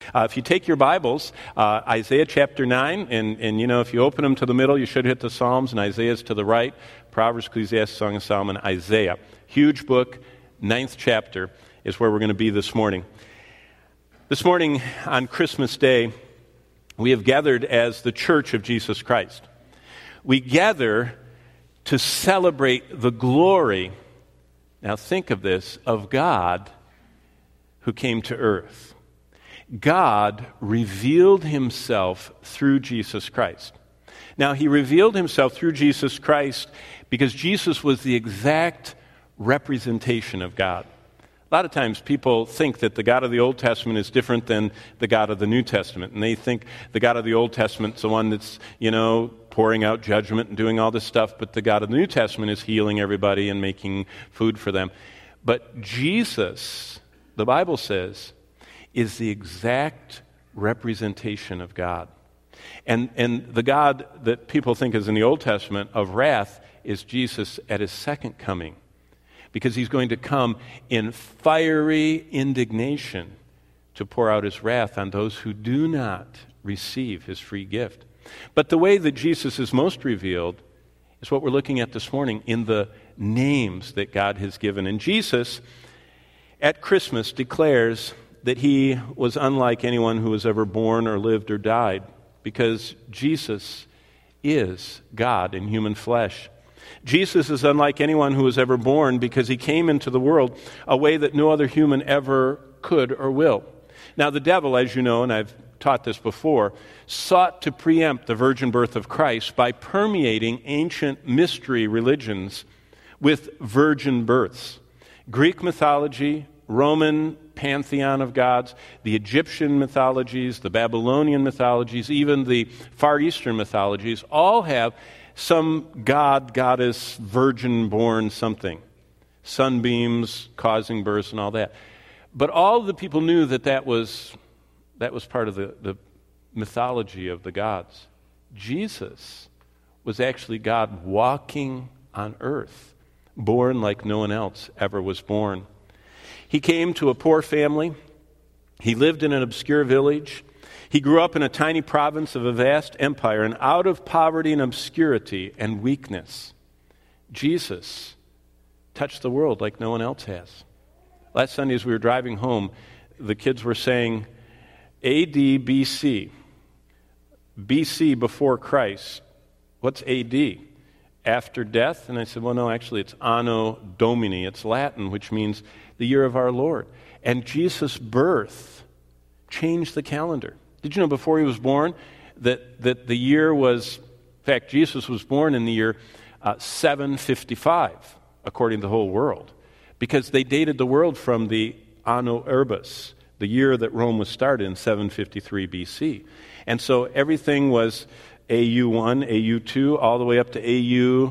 If you take your Bibles, Isaiah chapter 9, and if you open them to the middle, you should hit the Psalms, and Isaiah's to the right. Proverbs, Ecclesiastes, Song of Solomon, Isaiah. Huge book, 9th chapter is where we're going to be this morning. This morning on Christmas Day, we have gathered as the Church of Jesus Christ. We gather to celebrate the glory, now think of this, of God who came to earth. God revealed himself through Jesus Christ. Now, he revealed himself through Jesus Christ because Jesus was the exact representation of God. A lot of times people think that the God of the Old Testament is different than the God of the New Testament. And they think the God of the Old Testament is the one that's, pouring out judgment and doing all this stuff, but the God of the New Testament is healing everybody and making food for them. But Jesus, the Bible says, is the exact representation of God. And the God that people think is in the Old Testament of wrath is Jesus at his second coming, because he's going to come in fiery indignation to pour out his wrath on those who do not receive his free gift. But the way that Jesus is most revealed is what we're looking at this morning in the names that God has given. And Jesus, at Christmas, declares that he was unlike anyone who was ever born or lived or died, because Jesus is God in human flesh. Jesus is unlike anyone who was ever born because he came into the world a way that no other human ever could or will. Now, the devil, as you know, and I've taught this before, sought to preempt the virgin birth of Christ by permeating ancient mystery religions with virgin births. Greek mythology, Roman pantheon of gods, the Egyptian mythologies, the Babylonian mythologies, even the Far Eastern mythologies, all have some god, goddess, virgin-born something. Sunbeams causing births and all that. But all the people knew that was part of the mythology of the gods. Jesus was actually God walking on earth, born like no one else ever was born. He came to a poor family. He lived in an obscure village. He grew up in a tiny province of a vast empire, and out of poverty and obscurity and weakness, Jesus touched the world like no one else has. Last Sunday, as we were driving home, the kids were saying, A.D. B.C. B.C. before Christ. What's A.D.? After death? And I said, well, no, actually, it's Anno Domini. It's Latin, which means the year of our Lord. And Jesus' birth changed the calendar. Did you know before he was born that the year was, in fact, Jesus was born in the year 755, according to the whole world, because they dated the world from the Anno Urbis, the year that Rome was started in 753 BC. And so everything was AU 1, AU 2, all the way up to AU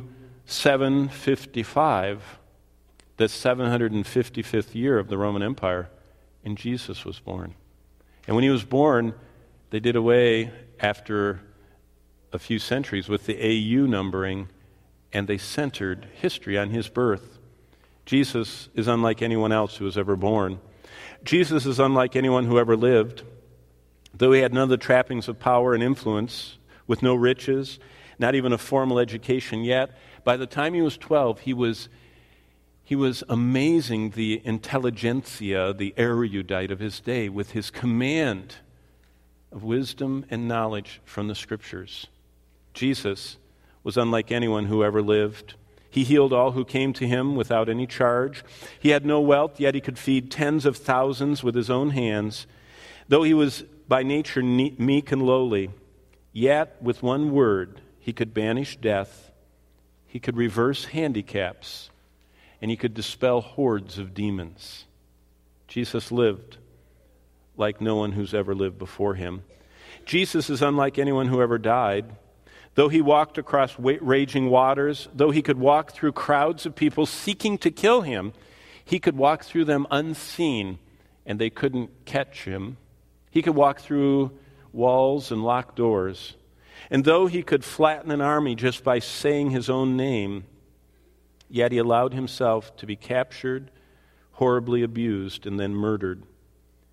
755, the 755th year of the Roman Empire, and Jesus was born. And when he was born, they did away after a few centuries with the AU numbering, and they centered history on his birth. Jesus is unlike anyone else who was ever born. Jesus is unlike anyone who ever lived. Though he had none of the trappings of power and influence, with no riches, not even a formal education yet, by the time he was 12, he was amazing the intelligentsia, the erudite of his day, with his command of wisdom and knowledge from the Scriptures. Jesus was unlike anyone who ever lived. He healed all who came to him without any charge. He had no wealth, yet he could feed tens of thousands with his own hands. Though he was by nature meek and lowly, yet with one word he could banish death, he could reverse handicaps, and he could dispel hordes of demons. Jesus lived like no one who's ever lived before him. Jesus is unlike anyone who ever died. Though he walked across raging waters, though he could walk through crowds of people seeking to kill him, he could walk through them unseen, and they couldn't catch him. He could walk through walls and locked doors. And though he could flatten an army just by saying his own name, yet he allowed himself to be captured, horribly abused, and then murdered.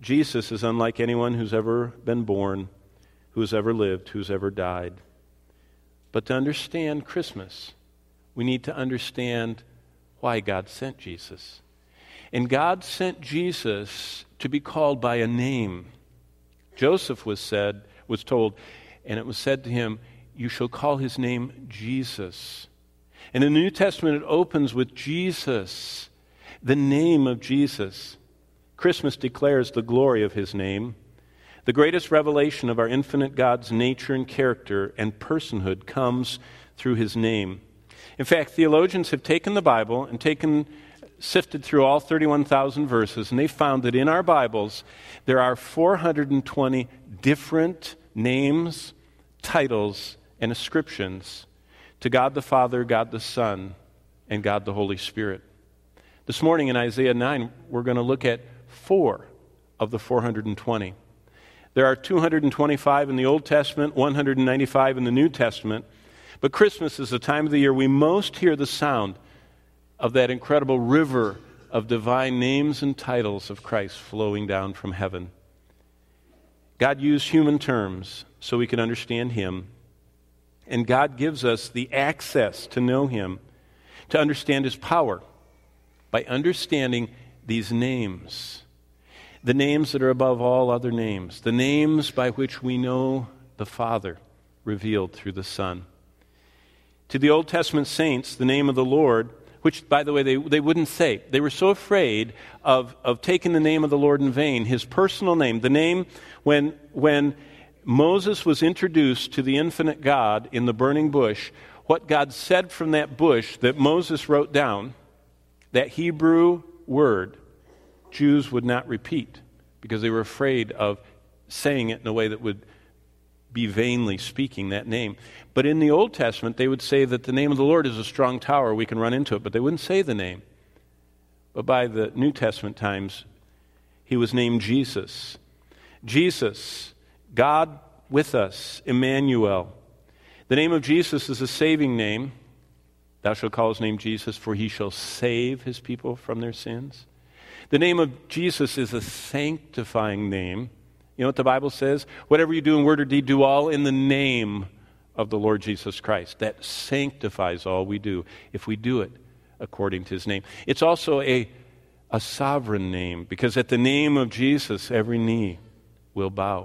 Jesus is unlike anyone who's ever been born, who's ever lived, who's ever died. But to understand Christmas, we need to understand why God sent Jesus. And God sent Jesus to be called by a name. Joseph was told, and it was said to him, "You shall call his name Jesus." And in the New Testament, it opens with Jesus, the name of Jesus. Christmas declares the glory of his name. The greatest revelation of our infinite God's nature and character and personhood comes through his name. In fact, theologians have taken the Bible and sifted through all 31,000 verses, and they found that in our Bibles there are 420 different names, titles, and ascriptions to God the Father, God the Son, and God the Holy Spirit. This morning in Isaiah 9, we're going to look at 4 of the 420. There are 225 in the Old Testament, 195 in the New Testament, but Christmas is the time of the year we most hear the sound of that incredible river of divine names and titles of Christ flowing down from heaven. God used human terms so we can understand him. And God gives us the access to know him, to understand his power, by understanding these names. The names that are above all other names. The names by which we know the Father revealed through the Son. To the Old Testament saints, the name of the Lord, which, by the way, they wouldn't say. They were so afraid of taking the name of the Lord in vain, his personal name, the name when Moses was introduced to the infinite God in the burning bush, what God said from that bush that Moses wrote down, that Hebrew word, Jews would not repeat because they were afraid of saying it in a way that would be vainly speaking that name. But in the Old Testament, they would say that the name of the Lord is a strong tower, we can run into it, but they wouldn't say the name. But by the New Testament times, he was named Jesus. Jesus, God with us, Emmanuel. The name of Jesus is a saving name. Thou shalt call his name Jesus, for he shall save his people from their sins. The name of Jesus is a sanctifying name. You know what the Bible says? Whatever you do in word or deed, do all in the name of the Lord Jesus Christ. That sanctifies all we do if we do it according to his name. It's also a sovereign name, because at the name of Jesus, every knee will bow.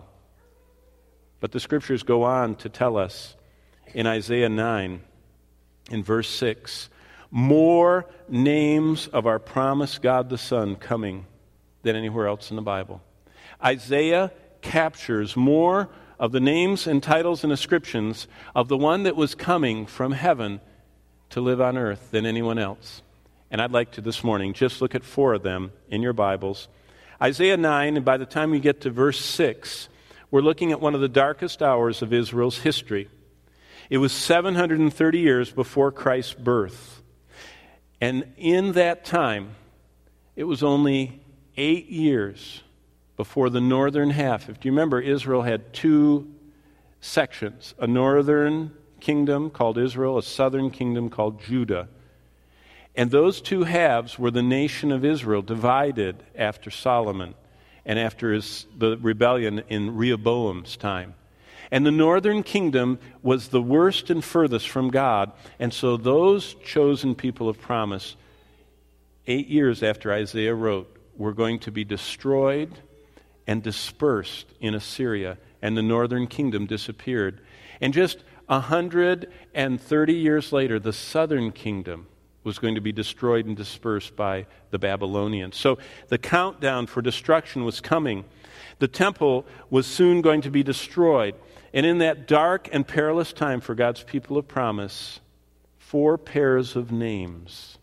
But the scriptures go on to tell us in Isaiah 9, in verse 6, more names of our promised God the Son coming than anywhere else in the Bible. Isaiah captures more of the names and titles and ascriptions of the one that was coming from heaven to live on earth than anyone else. And I'd like to this morning just look at 4 of them in your Bibles. Isaiah 9, and by the time we get to verse 6, we're looking at one of the darkest hours of Israel's history. It was 730 years before Christ's birth. And in that time, it was only 8 years before the northern half. If you remember, Israel had 2 sections, a northern kingdom called Israel, a southern kingdom called Judah. And those 2 halves were the nation of Israel, divided after Solomon and after the rebellion in Rehoboam's time. And the northern kingdom was the worst and furthest from God. And so those chosen people of promise, 8 years after Isaiah wrote, were going to be destroyed and dispersed in Assyria. And the northern kingdom disappeared. And just 130 years later, the southern kingdom was going to be destroyed and dispersed by the Babylonians. So the countdown for destruction was coming. The temple was soon going to be destroyed. And in that dark and perilous time for God's people of promise, 4 pairs of names,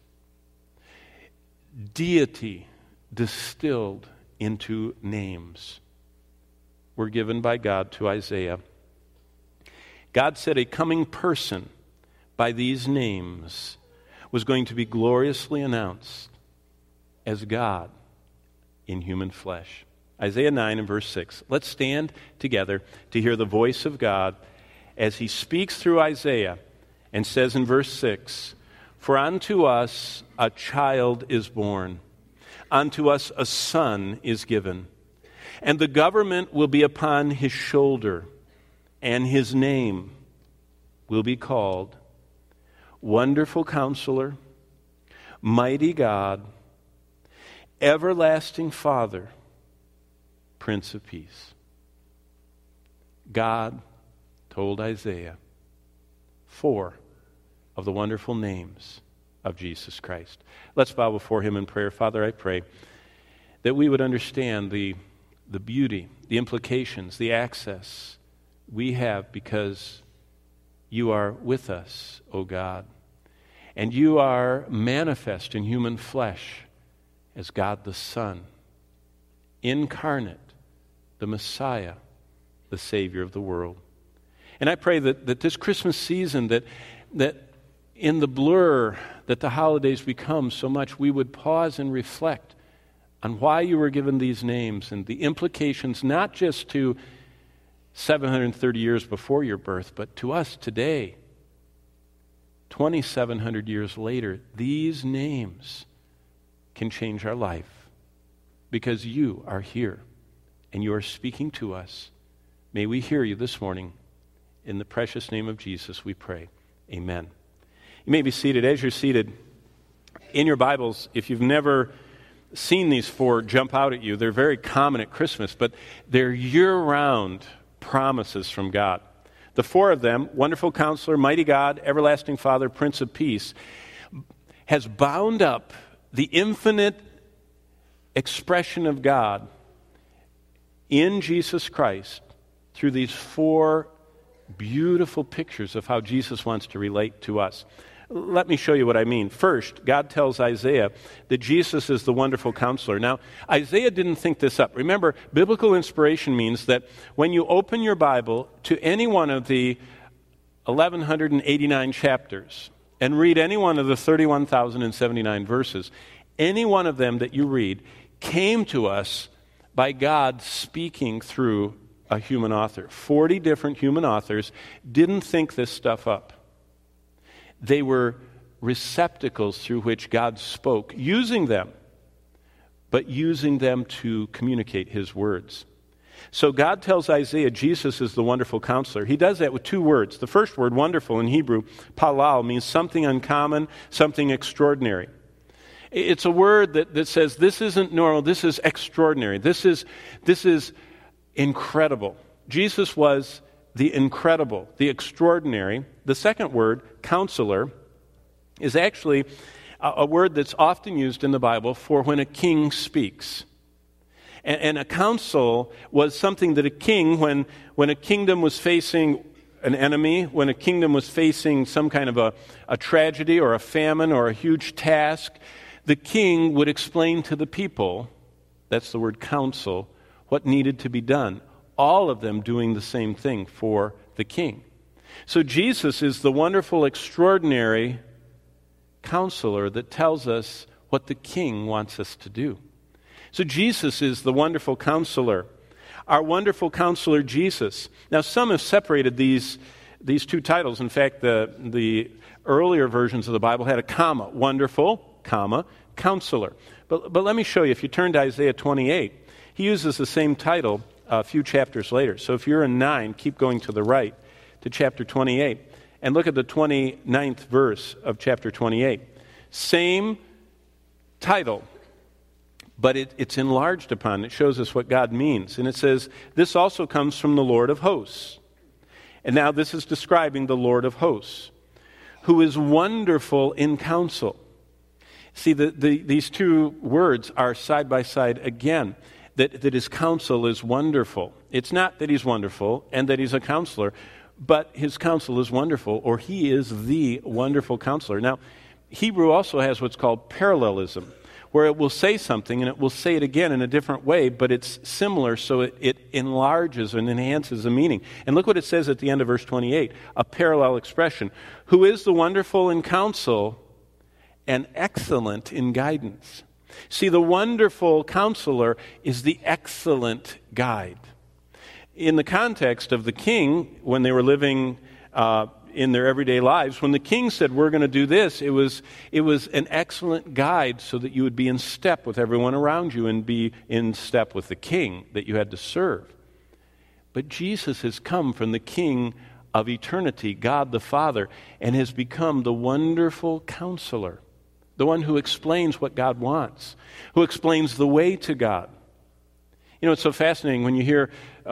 deity distilled into names, were given by God to Isaiah. God said a coming person by these names was going to be gloriously announced as God in human flesh. Isaiah 9 and verse 6. Let's stand together to hear the voice of God as he speaks through Isaiah and says in verse 6, "For unto us a child is born, unto us a son is given, And the government will be upon his shoulder, and his name will be called Wonderful Counselor, Mighty God, Everlasting Father, Prince of Peace. God told Isaiah 4 of the wonderful names of Jesus Christ. Let's bow before him in prayer. Father, I pray that we would understand the beauty, the implications, the access we have because you are with us, O God. And you are manifest in human flesh as God the Son, incarnate, the Messiah, the Savior of the world. And I pray that this Christmas season, that in the blur that the holidays become so much, we would pause and reflect on why you were given these names and the implications not just to 730 years before your birth, but to us today, 2,700 years later. These names can change our life because you are here and you are speaking to us. May we hear you this morning. In the precious name of Jesus, we pray. Amen. You may be seated. As you're seated, in your Bibles, if you've never seen these 4 jump out at you, they're very common at Christmas, but they're year-round promises from God. The 4 of them, Wonderful Counselor, Mighty God, Everlasting Father, Prince of Peace, has bound up the infinite expression of God in Jesus Christ through these 4 beautiful pictures of how Jesus wants to relate to us. Let me show you what I mean. First, God tells Isaiah that Jesus is the wonderful counselor. Now, Isaiah didn't think this up. Remember, biblical inspiration means that when you open your Bible to any one of the 1,189 chapters and read any one of the 31,079 verses, any one of them that you read came to us by God speaking through a human author. 40 different human authors didn't think this stuff up. They were receptacles through which God spoke, using them, but using them to communicate his words. So God tells Isaiah Jesus is the wonderful counselor. He does that with 2 words. The first word, wonderful, in Hebrew, palal, means something uncommon, something extraordinary. It's a word that says this isn't normal, this is extraordinary, this is incredible. Jesus was the incredible, the extraordinary. The second word, counselor, is actually a word that's often used in the Bible for when a king speaks. And a council was something that a king, when a kingdom was facing an enemy, when a kingdom was facing some kind of a tragedy or a famine or a huge task, the king would explain to the people, that's the word council, what needed to be done. All of them doing the same thing for the king. So Jesus is the wonderful, extraordinary counselor that tells us what the king wants us to do. So Jesus is the wonderful counselor. Our wonderful counselor, Jesus. Now, some have separated these 2 titles. In fact, the earlier versions of the Bible had a comma. Wonderful, comma, counselor. But let me show you. If you turn to Isaiah 28, he uses the same title a few chapters later. So if you're in 9, keep going to the right to chapter 28 and look at the 29th verse of chapter 28. Same title, but it's enlarged upon. It shows us what God means. And it says, this also comes from the Lord of hosts. And now this is describing the Lord of hosts, who is wonderful in counsel. See, these 2 words are side by side again. That his counsel is wonderful. It's not that he's wonderful and that he's a counselor, but his counsel is wonderful, or he is the wonderful counselor. Now, Hebrew also has what's called parallelism, where it will say something and it will say it again in a different way, but it's similar, so it enlarges and enhances the meaning. And look what it says at the end of verse 28, a parallel expression. Who is the wonderful in counsel and excellent in guidance? See, the wonderful counselor is the excellent guide. In the context of the king, when they were living in their everyday lives. When the king said, we're going to do this, it was an excellent guide so that you would be in step with everyone around you and be in step with the king that you had to serve. But Jesus has come from the King of eternity, God the Father, and has become the wonderful counselor, the one who explains what God wants, who explains the way to God. You know, it's so fascinating when you hear,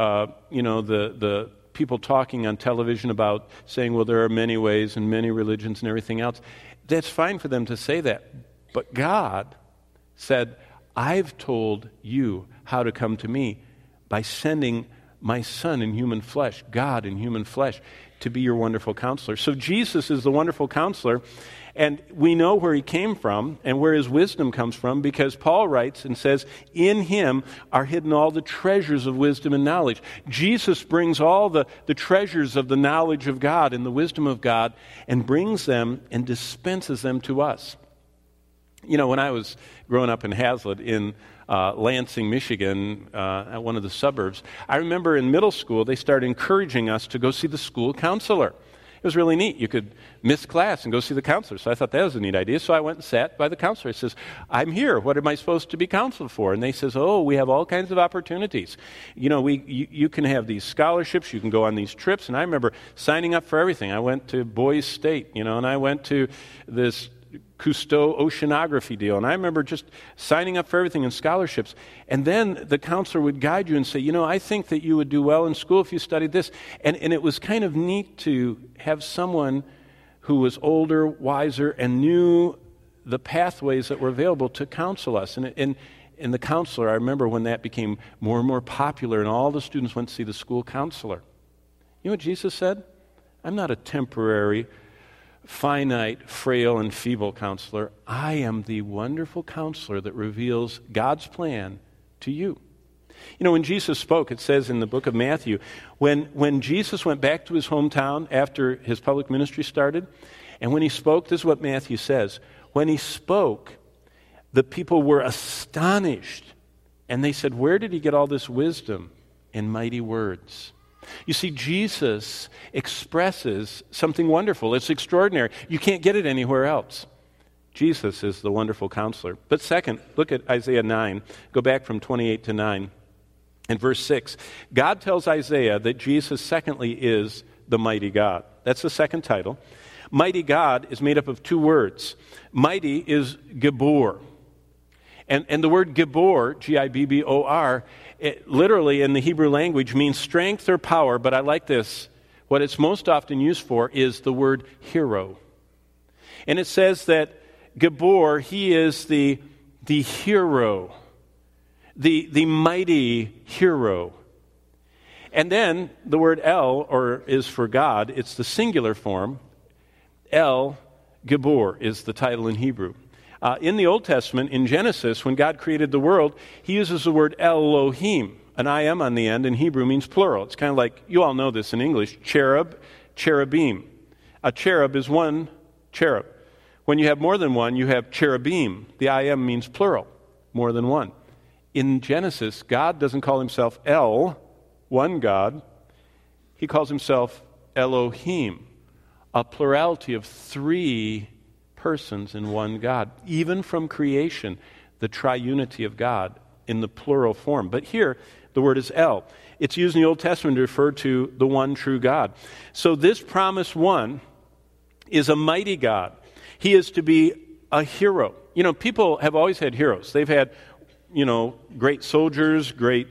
the people talking on television about saying, well, there are many ways and many religions and everything else. That's fine for them to say that. But God said, I've told you how to come to me by sending my Son in human flesh, God in human flesh, to be your wonderful counselor. So Jesus is the wonderful counselor, and we know where he came from and where his wisdom comes from, because Paul writes and says, in him are hidden all the treasures of wisdom and knowledge. Jesus brings all the treasures of the knowledge of God and the wisdom of God and brings them and dispenses them to us. You know, when I was growing up in Hazlet in Lansing, Michigan, at one of the suburbs, I remember in middle school they started encouraging us to go see the school counselor. It was really neat. You could miss class and go see the counselor. So I thought that was a neat idea. So I went and sat by the counselor. I says, I'm here. What am I supposed to be counseled for? And they says, we have all kinds of opportunities. You know, you can have these scholarships. You can go on these trips. And I remember signing up for everything. I went to Boise State, and I went to this Cousteau oceanography deal. And I remember just signing up for everything in scholarships. And then the counselor would guide you and say, I think that you would do well in school if you studied this. And it was kind of neat to have someone who was older, wiser, and knew the pathways that were available to counsel us. And the counselor, I remember when that became more and more popular and all the students went to see the school counselor. You know what Jesus said? I'm not a temporary, finite, frail, and feeble counselor. I am the wonderful counselor that reveals God's plan to you. You know, when Jesus spoke, it says in the book of Matthew, when Jesus went back to his hometown after his public ministry started, and when he spoke, this is what Matthew says. When he spoke, the people were astonished, and they said, where did he get all this wisdom and mighty words? You see, Jesus expresses something wonderful. It's extraordinary. You can't get it anywhere else. Jesus is the wonderful counselor. But second, look at Isaiah 9. Go back from 28 to 9. In verse 6, God tells Isaiah that Jesus, secondly, is the mighty God. That's the second title. Mighty God is made up of two words. Mighty is Gibor. And the word Gibor, G-I-B-B-O-R, it literally in the Hebrew language means strength or power, but I like this. What it's most often used for is the word hero. And it says that Gibor, he is the hero, the mighty hero. And then the word El, or is for God, it's the singular form. El Gibor is the title in Hebrew. In the Old Testament, in Genesis, when God created the world, he uses the word Elohim. An I am on the end in Hebrew means plural. It's kind of like, you all know this in English, cherub, cherubim. A cherub is one cherub. When you have more than one, you have cherubim. The I am means plural, more than one. In Genesis, God doesn't call himself El, one God. He calls himself Elohim, a plurality of three persons in one God. Even from creation, the triunity of God in the plural form. But here, the word is El. It's used in the Old Testament to refer to the one true God. So this promised one is a mighty God. He is to be a hero. You know, people have always had heroes. They've had, great soldiers, great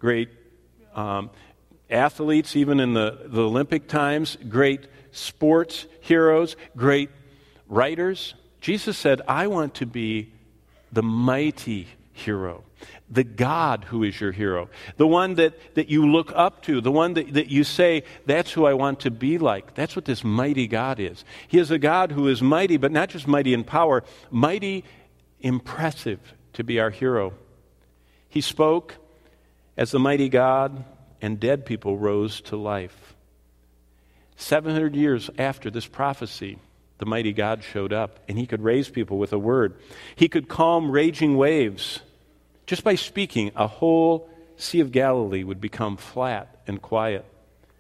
athletes, even in the Olympic times, great sports heroes, great writers. Jesus said, I want to be the mighty hero, the God who is your hero, the one that you look up to, the one that you say, that's who I want to be like. That's what this mighty God is. He is a God who is mighty, but not just mighty in power, mighty, impressive to be our hero. He spoke as the mighty God, and dead people rose to life. 700 years after this prophecy, the mighty God showed up, and he could raise people with a word. He could calm raging waves. Just by speaking, a whole Sea of Galilee would become flat and quiet.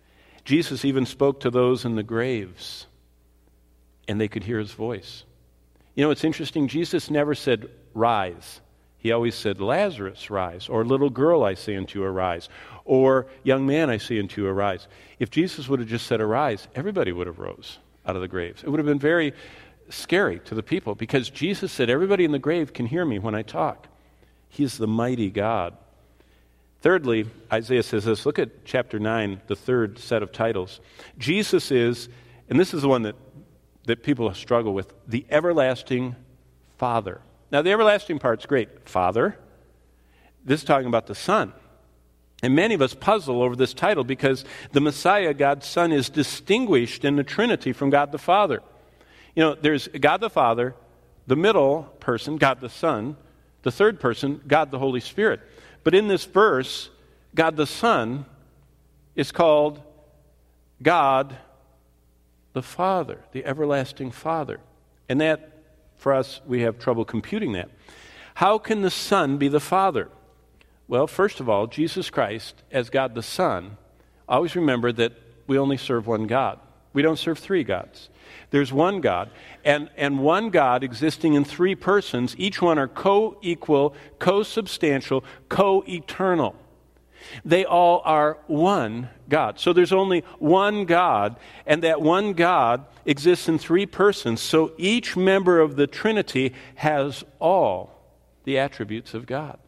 Jesus even spoke to those in the graves, and they could hear his voice. You know, it's interesting. Jesus never said, rise. He always said, Lazarus, rise. Or little girl, I say unto you, arise. Or young man, I say unto you, arise. If Jesus would have just said, arise, everybody would have rose out of the graves. It would have been very scary to the people, because Jesus said, everybody in the grave can hear me when I talk. He's the mighty God. Thirdly, Isaiah says this. Look at chapter 9, the third set of titles. Jesus is, and this is the one that people struggle with, the everlasting Father. Now, the everlasting part's great. Father. This is talking about the Son. And many of us puzzle over this title because the Messiah, God's Son, is distinguished in the Trinity from God the Father. You know, there's God the Father, the middle person, God the Son, the third person, God the Holy Spirit. But in this verse, God the Son is called God the Father, the everlasting Father. And that, for us, we have trouble computing that. How can the Son be the Father? Well, first of all, Jesus Christ, as God the Son, always remember that we only serve one God. We don't serve three gods. There's one God, and one God existing in three persons. Each one are co-equal, co-substantial, co-eternal. They all are one God. So there's only one God, and that one God exists in three persons. So each member of the Trinity has all the attributes of God.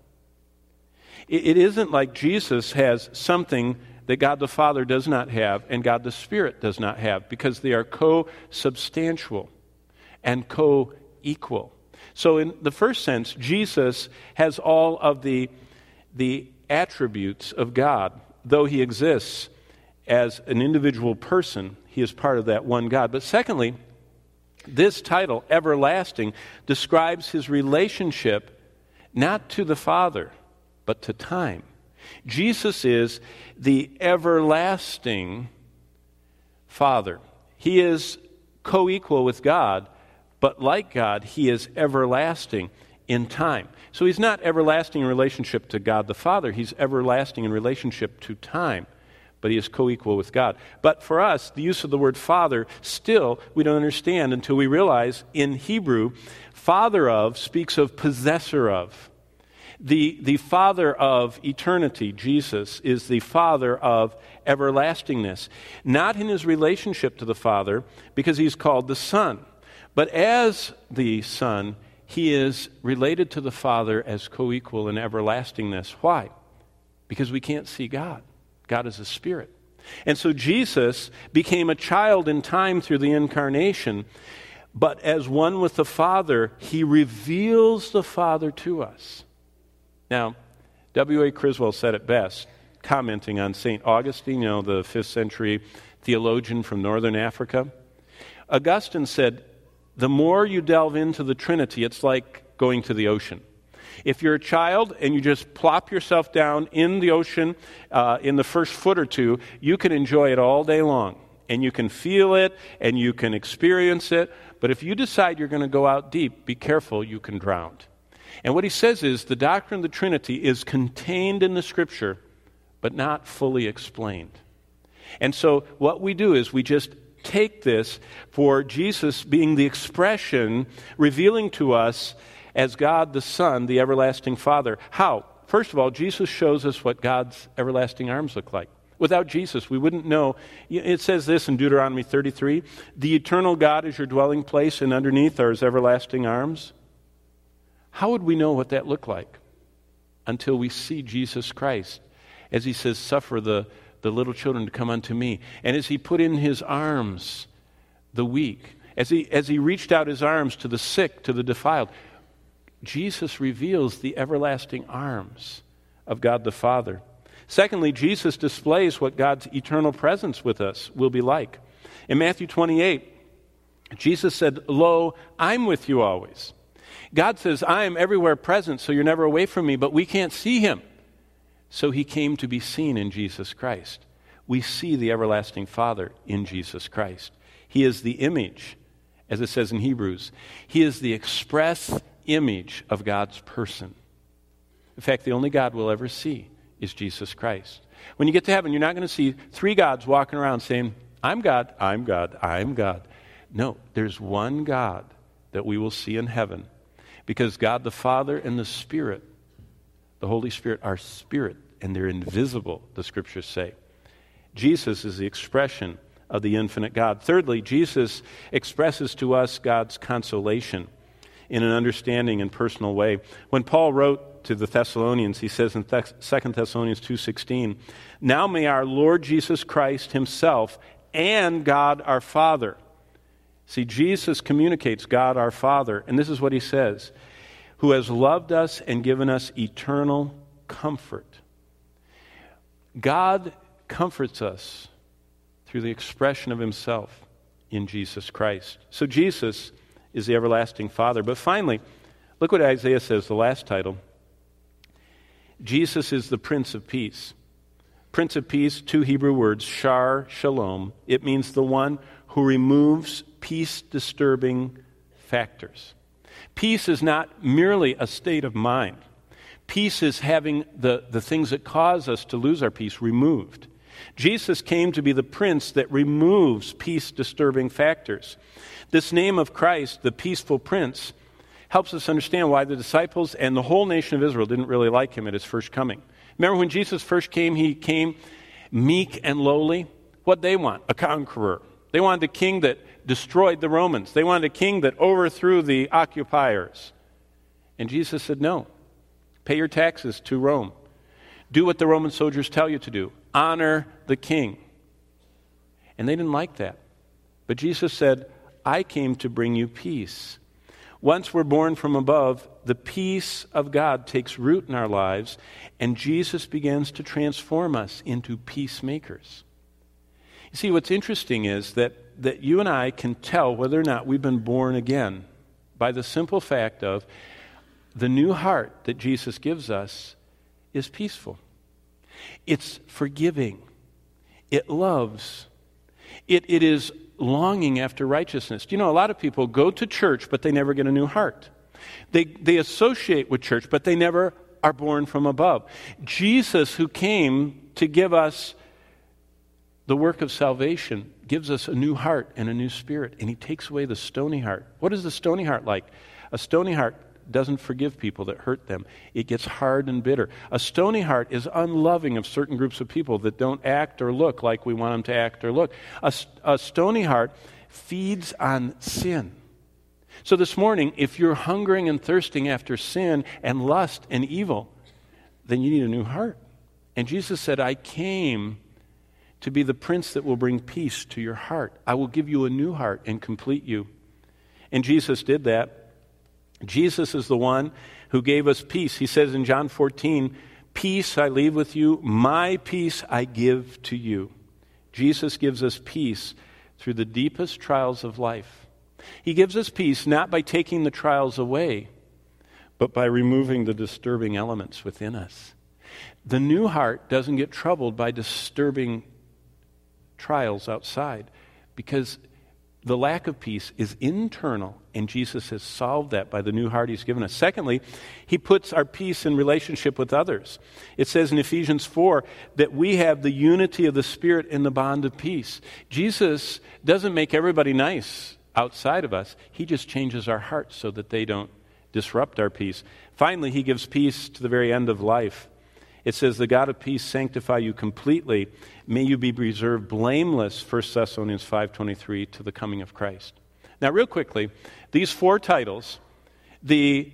It isn't like Jesus has something that God the Father does not have and God the Spirit does not have, because they are co-substantial and co-equal. So in the first sense, Jesus has all of the attributes of God. Though he exists as an individual person, he is part of that one God. But secondly, this title, everlasting, describes his relationship not to the Father, but to time. Jesus is the everlasting Father. He is co-equal with God, but like God, he is everlasting in time. So he's not everlasting in relationship to God the Father. He's everlasting in relationship to time, but he is co-equal with God. But for us, the use of the word Father, still, we don't understand until we realize in Hebrew, Father of speaks of possessor of. The Father of eternity, Jesus, is the Father of everlastingness. Not in his relationship to the Father, because he's called the Son. But as the Son, he is related to the Father as co-equal in everlastingness. Why? Because we can't see God. God is a spirit. And so Jesus became a child in time through the incarnation. But as one with the Father, he reveals the Father to us. Now, W.A. Criswell said it best, commenting on St. Augustine, the 5th century theologian from northern Africa. Augustine said, the more you delve into the Trinity, it's like going to the ocean. If you're a child and you just plop yourself down in the ocean in the first foot or two, you can enjoy it all day long. And you can feel it and you can experience it. But if you decide you're going to go out deep, be careful, you can drown. And what he says is the doctrine of the Trinity is contained in the Scripture, but not fully explained. And so what we do is we just take this for Jesus being the expression, revealing to us as God the Son, the everlasting Father. How? First of all, Jesus shows us what God's everlasting arms look like. Without Jesus, we wouldn't know. It says this in Deuteronomy 33, the eternal God is your dwelling place, and underneath are his everlasting arms. How would we know what that looked like? Until we see Jesus Christ. As he says, suffer the little children to come unto me. And as he put in his arms the weak, as he reached out his arms to the sick, to the defiled, Jesus reveals the everlasting arms of God the Father. Secondly, Jesus displays what God's eternal presence with us will be like. In Matthew 28, Jesus said, lo, I'm with you always. God says, I am everywhere present, so you're never away from me, but we can't see him. So he came to be seen in Jesus Christ. We see the everlasting Father in Jesus Christ. He is the image, as it says in Hebrews. He is the express image of God's person. In fact, the only God we'll ever see is Jesus Christ. When you get to heaven, you're not going to see three gods walking around saying, I'm God, I'm God, I'm God. No, there's one God that we will see in heaven, because God the Father and the Spirit, the Holy Spirit, are spirit, and they're invisible, the Scriptures say. Jesus is the expression of the infinite God. Thirdly, Jesus expresses to us God's consolation in an understanding and personal way. When Paul wrote to the Thessalonians, he says in 2 Thessalonians 2:16, now may our Lord Jesus Christ himself and God our Father. See, Jesus communicates God our Father, and this is what he says, who has loved us and given us eternal comfort. God comforts us through the expression of himself in Jesus Christ. So Jesus is the everlasting Father. But finally, look what Isaiah says, the last title. Jesus is the Prince of Peace. Prince of Peace, two Hebrew words, shar, shalom. It means the one who removes peace-disturbing factors. Peace is not merely a state of mind. Peace is having the things that cause us to lose our peace removed. Jesus came to be the prince that removes peace-disturbing factors. This name of Christ, the peaceful prince, helps us understand why the disciples and the whole nation of Israel didn't really like him at his first coming. Remember when Jesus first came, he came meek and lowly? What'd they want? A conqueror. They wanted a king that destroyed the Romans. They wanted a king that overthrew the occupiers. And Jesus said, no, pay your taxes to Rome. Do what the Roman soldiers tell you to do. Honor the king. And they didn't like that. But Jesus said, I came to bring you peace. Once we're born from above, the peace of God takes root in our lives, and Jesus begins to transform us into peacemakers. You see, what's interesting is that you and I can tell whether or not we've been born again by the simple fact of the new heart that Jesus gives us is peaceful. It's forgiving. It loves. It is longing after righteousness. You know, a lot of people go to church, but they never get a new heart. They associate with church, but they never are born from above. Jesus, who came to give us the work of salvation, gives us a new heart and a new spirit, and he takes away the stony heart. What is the stony heart like? A stony heart doesn't forgive people that hurt them. It gets hard and bitter. A stony heart is unloving of certain groups of people that don't act or look like we want them to act or look. A stony heart feeds on sin. So this morning, if you're hungering and thirsting after sin and lust and evil, then you need a new heart. And Jesus said, I came to be the prince that will bring peace to your heart. I will give you a new heart and complete you. And Jesus did that. Jesus is the one who gave us peace. He says in John 14, peace I leave with you, my peace I give to you. Jesus gives us peace through the deepest trials of life. He gives us peace not by taking the trials away, but by removing the disturbing elements within us. The new heart doesn't get troubled by disturbing trials outside, because the lack of peace is internal, and Jesus has solved that by the new heart he's given us. Secondly, he puts our peace in relationship with others. It says in Ephesians 4 that we have the unity of the Spirit in the bond of peace. Jesus doesn't make everybody nice outside of us. He just changes our hearts so that they don't disrupt our peace. Finally, he gives peace to the very end of life. It says, the God of peace sanctify you completely. May you be preserved blameless, 1 Thessalonians 5:23, to the coming of Christ. Now, real quickly, these four titles, the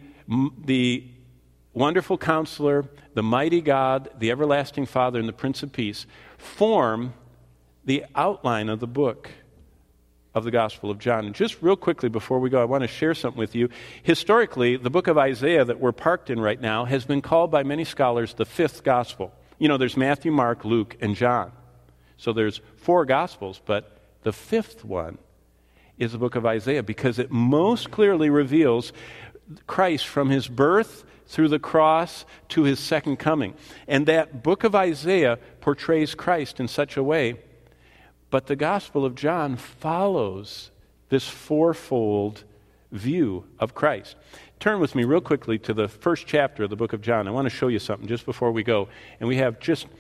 Wonderful Counselor, the Mighty God, the Everlasting Father, and the Prince of Peace, form the outline of the book of the Gospel of John. And just real quickly before we go, I want to share something with you. Historically, the book of Isaiah that we're parked in right now has been called by many scholars the fifth gospel. You know, there's Matthew, Mark, Luke, and John. So there's four gospels, but the fifth one is the book of Isaiah because it most clearly reveals Christ from his birth through the cross to his second coming. And that book of Isaiah portrays Christ in such a way. But the Gospel of John follows this fourfold view of Christ. Turn with me real quickly to the first chapter of the book of John. I want to show you something just before we go. And we have just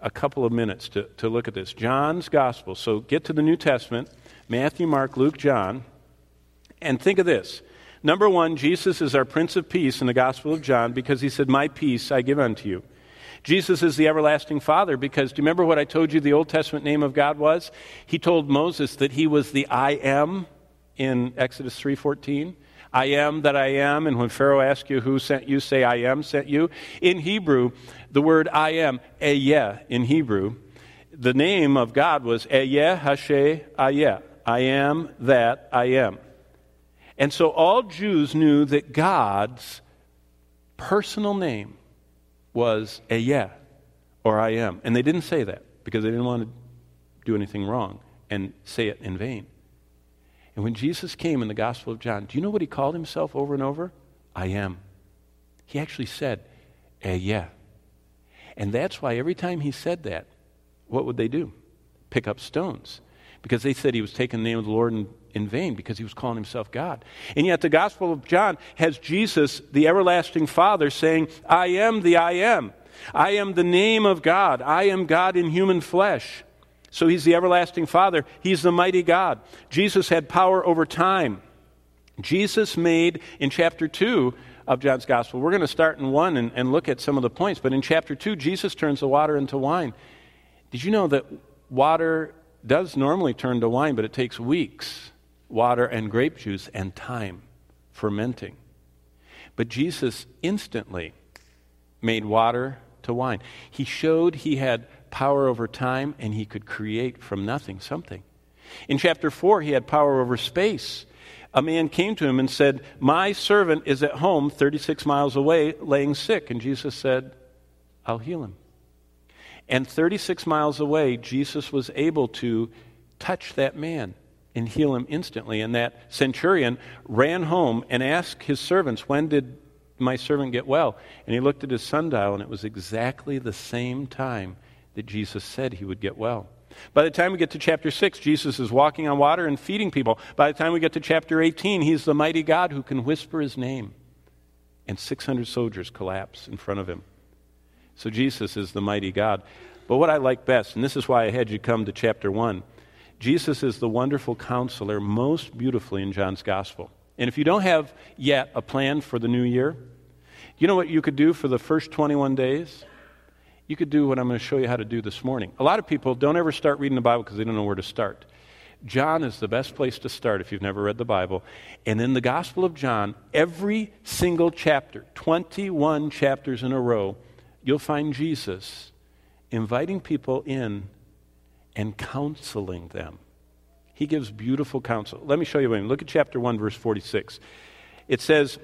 a couple of minutes to look at this. John's Gospel. So get to the New Testament, Matthew, Mark, Luke, John, and think of this. Number one, Jesus is our Prince of Peace in the Gospel of John because he said, "My peace I give unto you." Jesus is the everlasting Father because, do you remember what I told you the Old Testament name of God was? He told Moses that he was the I am in Exodus 3:14. I am that I am, and when Pharaoh asks you who sent you, say I am sent you. In Hebrew, the word I am, Ehyeh in Hebrew, the name of God was Ehyeh Hashe Ayeh. I am that I am. And so all Jews knew that God's personal name was Ehyeh, or I am. And they didn't say that because they didn't want to do anything wrong and say it in vain. And when Jesus came in the Gospel of John, do you know what he called himself over and over? I am. He actually said, Ehyeh. And that's why every time he said that, what would they do? Pick up stones. Because they said he was taking the name of the Lord in vain because he was calling himself God. And yet the Gospel of John has Jesus, the everlasting Father, saying, I am the I am. I am the name of God. I am God in human flesh. So he's the everlasting Father. He's the mighty God. Jesus had power over time. Jesus made, in chapter 2 of John's Gospel, we're going to start in 1 and look at some of the points, but in chapter 2, Jesus turns the water into wine. Did you know that water does normally turn to wine, but it takes weeks, water and grape juice and time fermenting. But Jesus instantly made water to wine. He showed he had power over time and he could create from nothing something. In chapter 4, he had power over space. A man came to him and said, my servant is at home 36 miles away laying sick. And Jesus said, I'll heal him. And 36 miles away, Jesus was able to touch that man and heal him instantly. And that centurion ran home and asked his servants, when did my servant get well? And he looked at his sundial, and it was exactly the same time that Jesus said he would get well. By the time we get to chapter 6, Jesus is walking on water and feeding people. By the time we get to chapter 18, he's the mighty God who can whisper his name. And 600 soldiers collapse in front of him. So Jesus is the mighty God. But what I like best, and this is why I had you come to chapter 1, Jesus is the wonderful counselor most beautifully in John's Gospel. And if you don't have yet a plan for the new year, you know what you could do for the first 21 days? You could do what I'm going to show you how to do this morning. A lot of people don't ever start reading the Bible because they don't know where to start. John is the best place to start if you've never read the Bible. And in the Gospel of John, every single chapter, 21 chapters in a row, you'll find Jesus inviting people in and counseling them. He gives beautiful counsel. Let me show you. Look at chapter 1, verse 46. It says,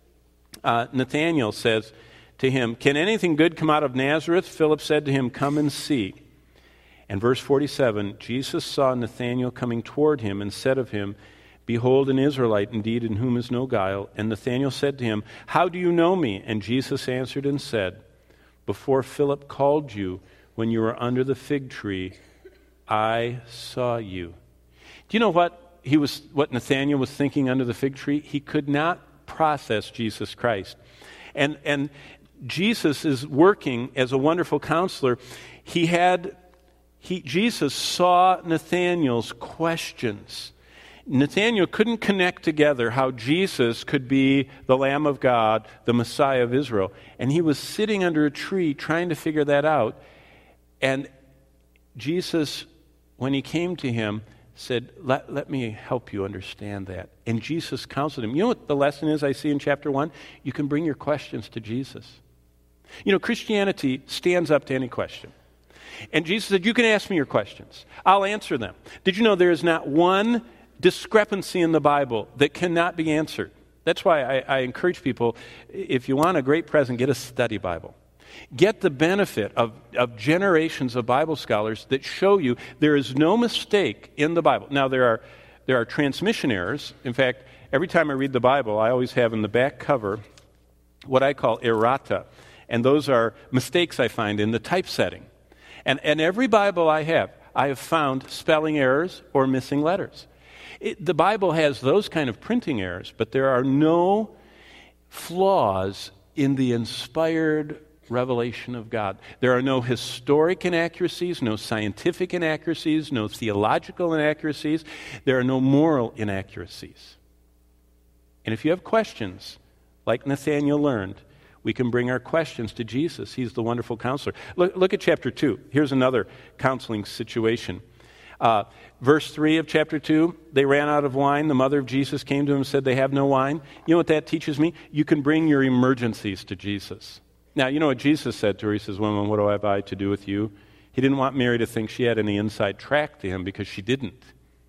Nathanael says to him, can anything good come out of Nazareth? Philip said to him, come and see. And verse 47, Jesus saw Nathanael coming toward him and said of him, behold, an Israelite indeed in whom is no guile. And Nathanael said to him, how do you know me? And Jesus answered and said, before Philip called you, when you were under the fig tree, I saw you. Do you know what Nathanael was thinking under the fig tree? He could not process Jesus Christ. And Jesus is working as a wonderful counselor. Jesus saw Nathanael's questions. Nathanael couldn't connect together how Jesus could be the Lamb of God, the Messiah of Israel. And he was sitting under a tree trying to figure that out. And Jesus, when he came to him, said, let me help you understand that. And Jesus counseled him. You know what the lesson is I see in chapter 1? You can bring your questions to Jesus. You know, Christianity stands up to any question. And Jesus said, you can ask me your questions. I'll answer them. Did you know there is not one discrepancy in the Bible that cannot be answered? That's why I encourage people, if you want a great present, get a study Bible. Get the benefit of generations of Bible scholars that show you there is no mistake in the Bible. Now, there are transmission errors. In fact, every time I read the Bible, I always have in the back cover what I call errata. And those are mistakes I find in the typesetting. And every Bible I have found spelling errors or missing letters. The Bible has those kind of printing errors, but there are no flaws in the inspired revelation of God. There are no historic inaccuracies, no scientific inaccuracies, no theological inaccuracies. There are no moral inaccuracies. And if you have questions, like Nathanael learned, we can bring our questions to Jesus. He's the wonderful counselor. Look at chapter 2. Here's another counseling situation. Verse 3 of chapter 2, they ran out of wine. The mother of Jesus came to him and said, they have no wine. You know what that teaches me? You can bring your emergencies to Jesus. Now, you know what Jesus said to her? He says, woman, what do I have to do with you? He didn't want Mary to think she had any inside track to him because she didn't.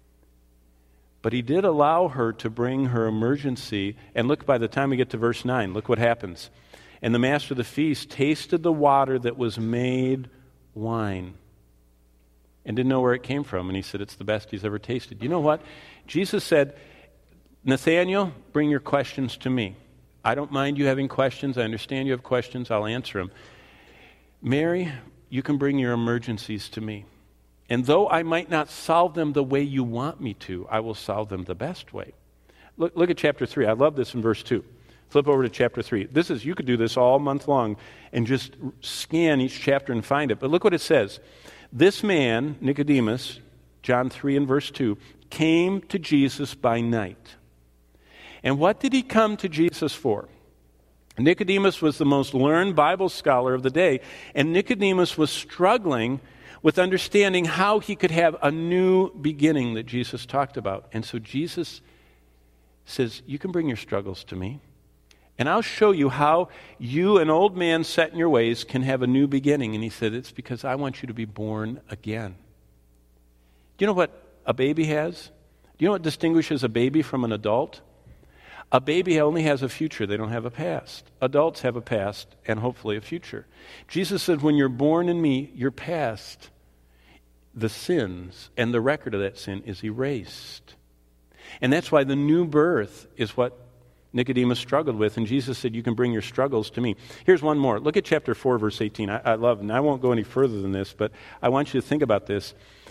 But he did allow her to bring her emergency. And look, by the time we get to verse 9, look what happens. And the master of the feast tasted the water that was made wine and didn't know where it came from. And he said, it's the best he's ever tasted. You know what? Jesus said, Nathanael, bring your questions to me. I don't mind you having questions. I understand you have questions. I'll answer them. Mary, you can bring your emergencies to me. And though I might not solve them the way you want me to, I will solve them the best way. Look at chapter 3. I love this in verse 2. Flip over to chapter 3. You could do this all month long and just scan each chapter and find it. But look what it says. This man, Nicodemus, John 3 and verse 2, came to Jesus by night. And what did he come to Jesus for? Nicodemus was the most learned Bible scholar of the day, and Nicodemus was struggling with understanding how he could have a new beginning that Jesus talked about. And so Jesus says, you can bring your struggles to me, and I'll show you how you, an old man set in your ways, can have a new beginning. And he said, it's because I want you to be born again. Do you know what a baby has? Do you know what distinguishes a baby from an adult? A baby only has a future. They don't have a past. Adults have a past and hopefully a future. Jesus said, when you're born in me, your past, the sins, and the record of that sin is erased. And that's why the new birth is what Nicodemus struggled with. And Jesus said, you can bring your struggles to me. Here's one more. Look at chapter 4, verse 18. I love it. And I won't go any further than this, but I want you to think about this.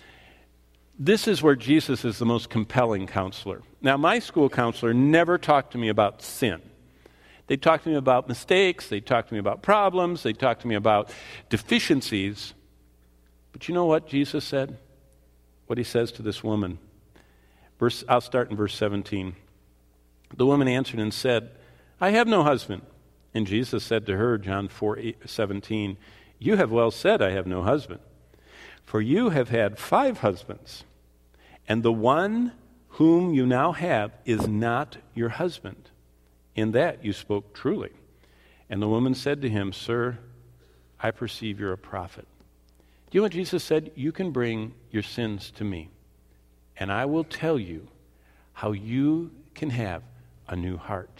This is where Jesus is the most compelling counselor. Now, my school counselor never talked to me about sin. They talked to me about mistakes. They talked to me about problems. They talked to me about deficiencies. But you know what Jesus said? What he says to this woman. I'll start in verse 17. The woman answered and said, I have no husband. And Jesus said to her, John 4:17, you have well said, I have no husband. For you have had 5 husbands, and the one whom you now have is not your husband. In that you spoke truly. And the woman said to him, Sir, I perceive you're a prophet. Do you know what Jesus said? You can bring your sins to me, and I will tell you how you can have a new heart.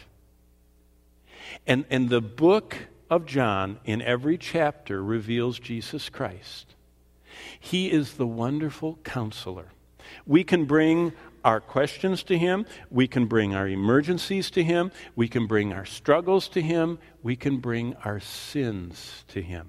And the book of John, in every chapter, reveals Jesus Christ. He is the wonderful counselor. We can bring our questions to him. We can bring our emergencies to him. We can bring our struggles to him. We can bring our sins to him.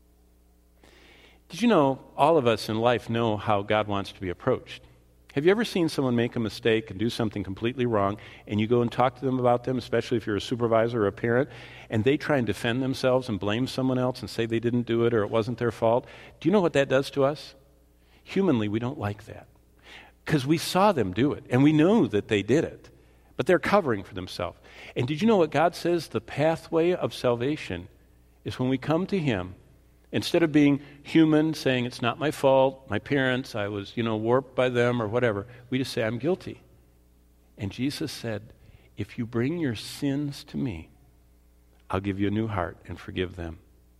Did you know all of us in life know how God wants to be approached? Have you ever seen someone make a mistake and do something completely wrong, and you go and talk to them about them, especially if you're a supervisor or a parent, and they try and defend themselves and blame someone else and say they didn't do it or it wasn't their fault? Do you know what that does to us? Humanly, we don't like that. Because we saw them do it, and we know that they did it. But they're covering for themselves. And did you know what God says? The pathway of salvation is when we come to him. Instead of being human, saying it's not my fault, my parents, I was, warped by them or whatever, we just say, I'm guilty. And Jesus said, if you bring your sins to me, I'll give you a new heart and forgive them.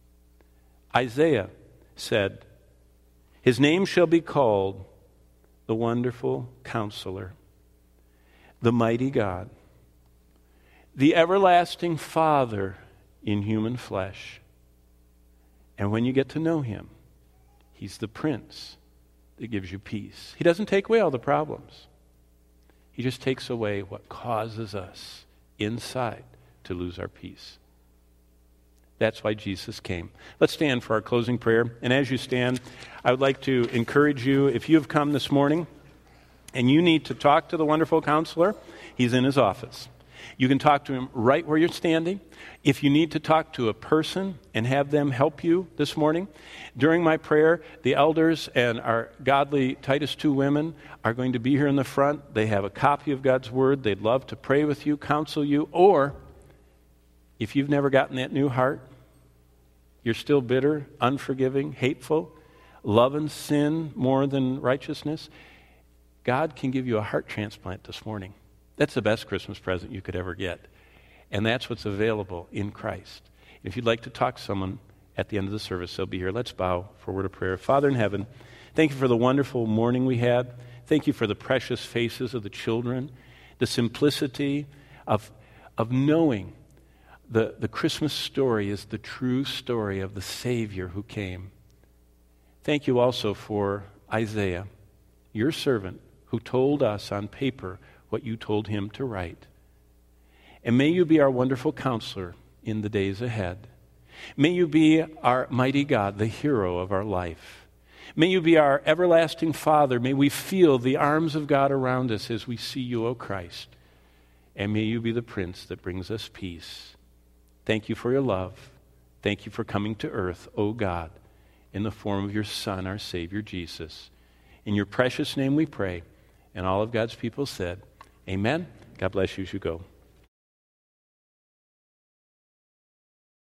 Isaiah said, his name shall be called the Wonderful Counselor, the Mighty God, the Everlasting Father in human flesh. And when you get to know him, he's the Prince that gives you peace. He doesn't take away all the problems. He just takes away what causes us inside to lose our peace. That's why Jesus came. Let's stand for our closing prayer. And as you stand, I would like to encourage you, if you have come this morning and you need to talk to the wonderful counselor, he's in his office. You can talk to him right where you're standing. If you need to talk to a person and have them help you this morning, during my prayer, the elders and our godly Titus 2 women are going to be here in the front. They have a copy of God's Word. They'd love to pray with you, counsel you, or if you've never gotten that new heart, you're still bitter, unforgiving, hateful, loving sin more than righteousness, God can give you a heart transplant this morning. That's the best Christmas present you could ever get. And that's what's available in Christ. If you'd like to talk to someone at the end of the service, they'll be here. Let's bow for a word of prayer. Father in heaven, thank you for the wonderful morning we had. Thank you for the precious faces of the children, the simplicity of knowing the Christmas story is the true story of the Savior who came. Thank you also for Isaiah, your servant, who told us on paper what you told him to write. And may you be our wonderful counselor in the days ahead. May you be our mighty God, the hero of our life. May you be our everlasting Father. May we feel the arms of God around us as we see you, O Christ. And may you be the Prince that brings us peace. Thank you for your love. Thank you for coming to earth, O God, in the form of your Son, our Savior, Jesus. In your precious name we pray. And all of God's people said, amen. God bless you as you go.